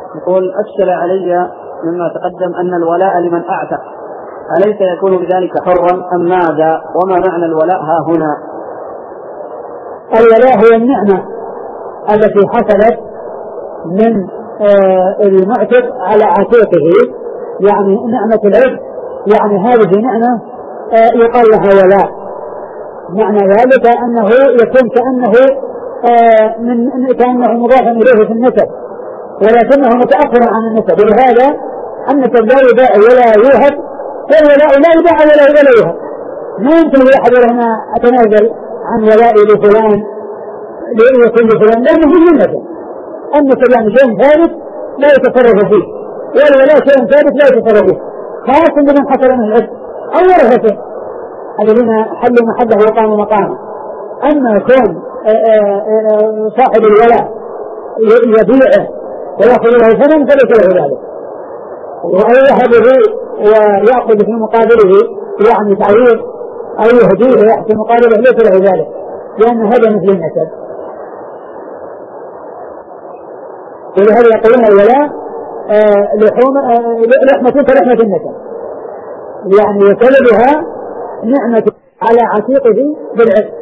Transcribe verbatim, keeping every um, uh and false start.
يقول أشكل علي مما تقدم أن الولاء لمن أعتق، أليس يكون بذلك حرا أم ماذا؟ وما معنى الولاء ها هنا؟ الولاء هو النعمة التي حصلت من آه المعتق على عتيقه، يعني نعمة العتق، يعني هذه نعمة آه يقال لها ولاء. معنى ذلك أنه يكون كأنه آه من كأنه مضاف إليه في النسب، ولكنه متأخر عن النسب، ولهذا النسب لا يباع ولا يوهب، والولاء لا يباع ولا يوهب. ما يمكن لأحد هنا أتنازل عن ولائي لفلان ليكون لفلان، لأنه في النسب. النسب يعني شيء ثابت لا يتصرف فيه، والولاء شيء ثابت لا يتصرف فيه، خاصة بمن حصل من العتق أو ورثته الذين حلوا محله وقاموا مقامه. أما كون صاحب الولاء يبيعه ويأخذ له ثمن فليس له ذلك، ويهبه ويأخذ في مقابله يعني تعويض أو يهديه ويأخذ مقابله ليس له ذلك، لأن هذا مثل النسب. ولهذا يقولون الولاء لحوم لحمة كلحمة النسب، يعني يسلبها نعمة على عتيقه بالعتق.